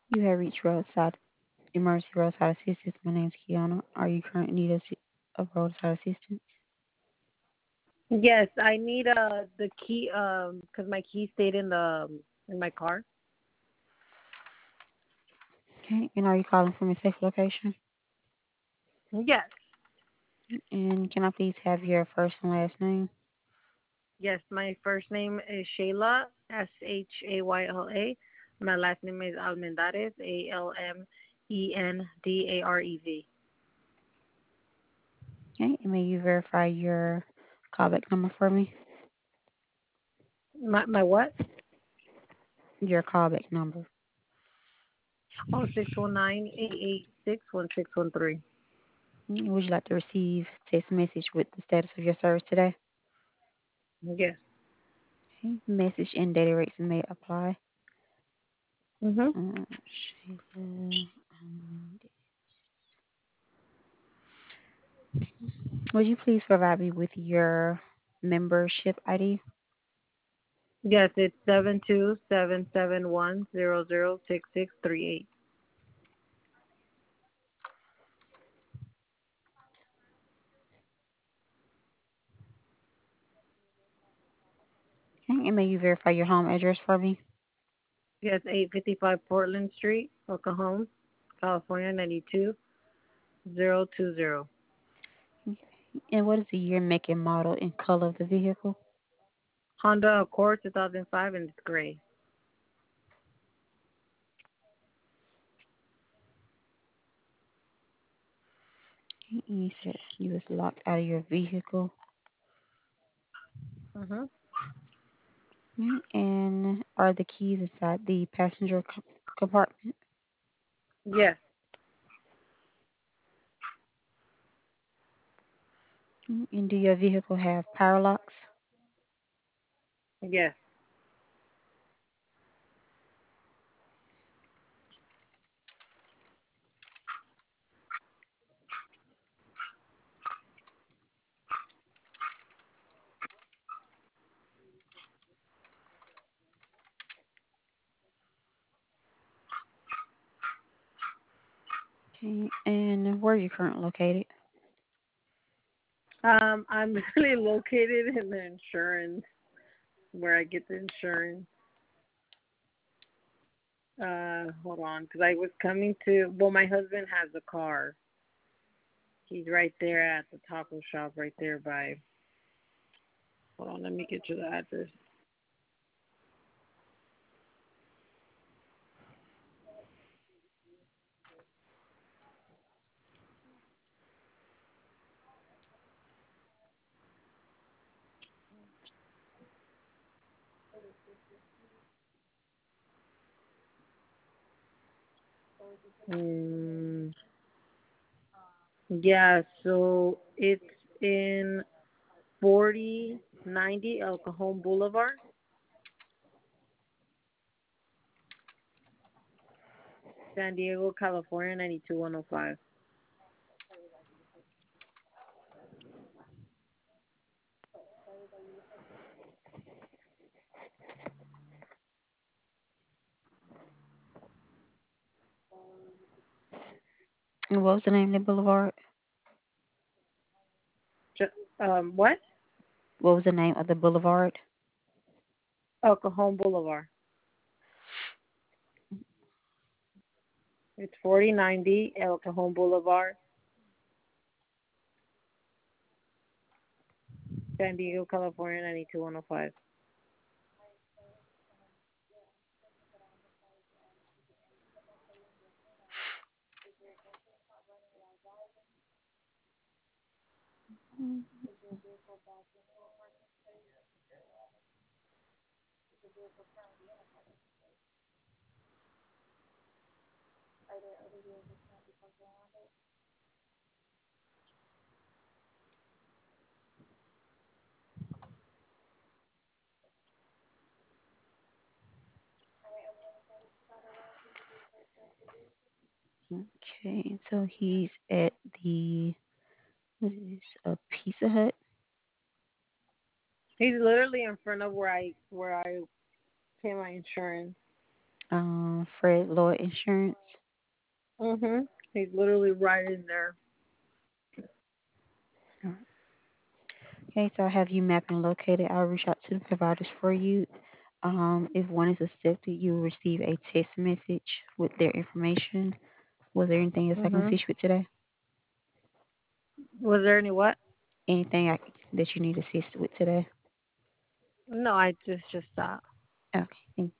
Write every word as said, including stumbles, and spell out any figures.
You have reached roadside emergency roadside assistance. My name is Kiana. Are you currently in need of, assi- of roadside assistance? Yes, I need uh the key um because my key stayed in the um, in my car. Okay. And are you calling from a safe location? Yes, And can I please have your first and last name? yes. My first name is Shayla, S H A Y L A. My last name is Almendares, A L M E N D A R E V. Okay. And may you verify your callback number for me? My my what? Your callback number. Oh, six one nine eight eight six one six one three. Mm, Would you like to receive text message with the status of your service today? Yes. Okay. Message and data rates may apply. Mhm. Uh, Sheila, um, would you please provide me with your membership I D? Yes, it's seven two seven seven one zero zero six six three eight. Okay. And may you verify your home address for me? Yes, eight fifty five Portland Street, El Cajon, California ninety two zero two zero. Okay. And what is the year, make, and model and color of the vehicle? Honda Accord two thousand five and it's gray. Okay. And you said you was locked out of your vehicle. Mhm. Okay. And are the keys inside the passenger co- compartment? Yes. Okay. And do your vehicle have power locks? Yes. Okay. And where are you currently located? Um, I'm really located in the insurance where I get the insurance. Uh, hold on, because I was coming to. Well, my husband has a car. He's right there at the taco shop, right there by. Hold on, let me get you the address. Mm, yeah, so it's in forty ninety El Cajon Boulevard, San Diego, California ninety two one oh five. And what was the name of the boulevard? Um, what? What was the name of the boulevard? El Cajon Boulevard. It's forty ninety El Cajon Boulevard, San Diego, California ninety two one oh five. Okay, so he's at the what is this? A Pizza Hut. He's literally in front of where I where I pay my insurance. Um, Fred Lloyd Insurance. Mhm. He's literally right in there. Okay, so I have you mapped and located. I'll reach out to the providers for you. Um, if one is accepted, you will receive a text message with their information. Was there anything else I can Mhm. assist you with today? Was there any what? Anything I, that you need assistance with today? No, I just just that. Okay, thank